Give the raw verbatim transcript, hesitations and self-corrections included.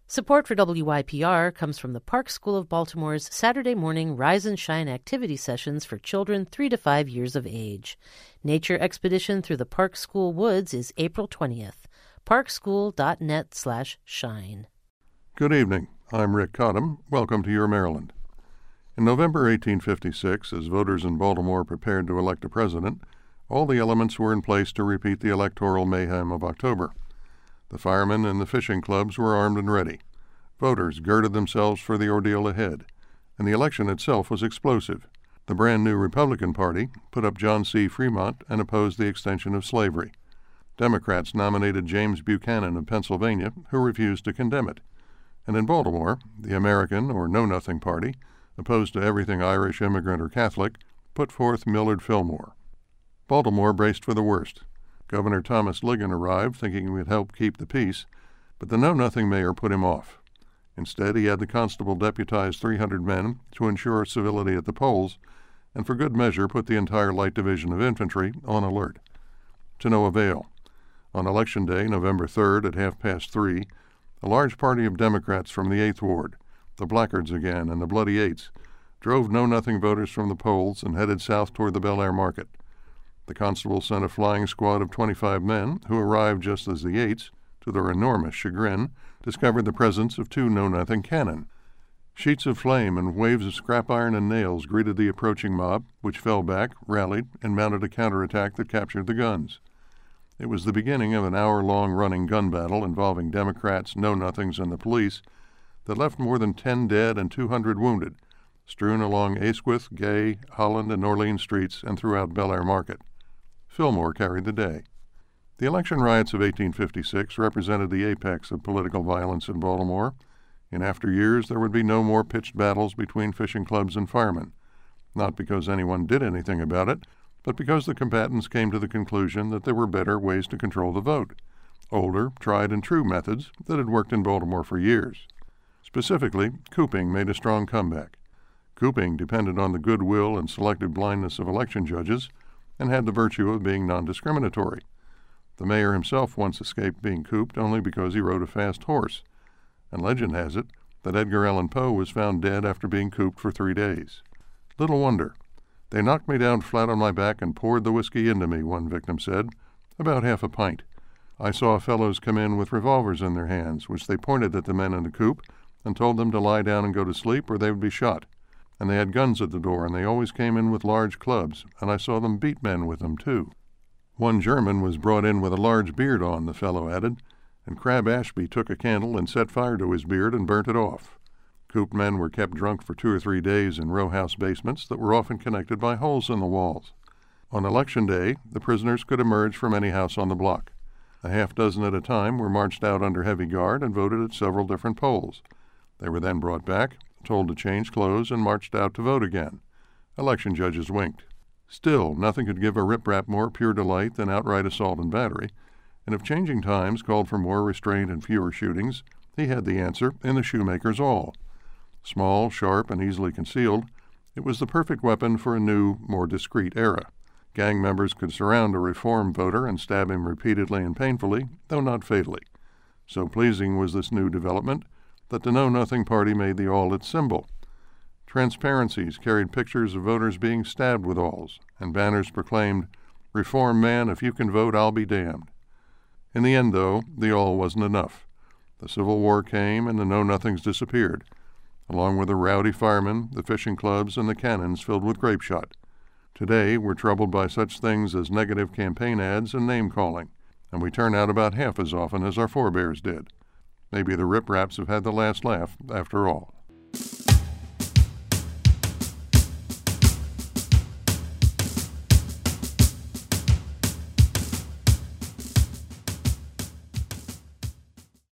Support for W Y P R comes from the Park School of Baltimore's Saturday morning Rise and Shine activity sessions for children three to five years of age. Nature expedition through the Park School woods is April twentieth. parkschool.net slash shine. Good evening. I'm Rick Cottam. Welcome to Your Maryland. In November eighteen fifty-six, as voters in Baltimore prepared to elect a president, all the elements were in place to repeat the electoral mayhem of October. The firemen and the fishing clubs were armed and ready. Voters girded themselves for the ordeal ahead, and the election itself was explosive. The brand new Republican Party put up John C. Fremont and opposed the extension of slavery. Democrats nominated James Buchanan of Pennsylvania, who refused to condemn it. And in Baltimore, the American or Know Nothing Party, opposed to everything Irish, immigrant, or Catholic, put forth Millard Fillmore. Baltimore braced for the worst. Governor Thomas Ligon arrived thinking he would help keep the peace, but the know-nothing mayor put him off. Instead, he had the constable deputize three hundred men to ensure civility at the polls, and for good measure put the entire Light Division of Infantry on alert. To no avail. On Election Day, November third, at half past three, a large party of Democrats from the eighth Ward, the Blackguards again and the Bloody Eights, drove know-nothing voters from the polls and headed south toward the Bel Air Market. The constable sent a flying squad of twenty-five men, who arrived just as the Eights, to their enormous chagrin, discovered the presence of two know-nothing cannon. Sheets of flame and waves of scrap iron and nails greeted the approaching mob, which fell back, rallied, and mounted a counterattack that captured the guns. It was the beginning of an hour-long running gun battle involving Democrats, know-nothings, and the police that left more than ten dead and two hundred wounded, strewn along Asquith, Gay, Holland, and Orleans streets and throughout Bel Air Market. Fillmore carried the day. The election riots of eighteen fifty-six represented the apex of political violence in Baltimore. In after years, there would be no more pitched battles between fishing clubs and firemen, not because anyone did anything about it, but because the combatants came to the conclusion that there were better ways to control the vote, older, tried and true methods that had worked in Baltimore for years. Specifically, cooping made a strong comeback. Cooping depended on the goodwill and selective blindness of election judges, and had the virtue of being non-discriminatory. The mayor himself once escaped being cooped only because he rode a fast horse, and legend has it that Edgar Allan Poe was found dead after being cooped for three days. Little wonder. They knocked me down flat on my back and poured the whiskey into me, one victim said, about half a pint. I saw fellows come in with revolvers in their hands, which they pointed at the men in the coop and told them to lie down and go to sleep or they would be shot. And they had guns at the door, and they always came in with large clubs, and I saw them beat men with them, too. One German was brought in with a large beard on, the fellow added, and Crab Ashby took a candle and set fire to his beard and burnt it off. Cooped men were kept drunk for two or three days in row house basements that were often connected by holes in the walls. On Election Day, the prisoners could emerge from any house on the block. A half dozen at a time were marched out under heavy guard and voted at several different polls. They were then brought back, told to change clothes, and marched out to vote again. Election judges winked. Still, nothing could give a riprap more pure delight than outright assault and battery, and if changing times called for more restraint and fewer shootings, he had the answer in the shoemaker's awl. Small, sharp, and easily concealed, it was the perfect weapon for a new, more discreet era. Gang members could surround a reform voter and stab him repeatedly and painfully, though not fatally. So pleasing was this new development that the Know Nothing Party made the awl its symbol. Transparencies carried pictures of voters being stabbed with awls, and banners proclaimed, "Reform man, if you can vote, I'll be damned." In the end, though, the awl wasn't enough. The Civil War came and the Know Nothings disappeared, along with the rowdy firemen, the fishing clubs, and the cannons filled with grape shot. Today, we're troubled by such things as negative campaign ads and name-calling, and we turn out about half as often as our forebears did. Maybe the Rip Raps have had the last laugh after all.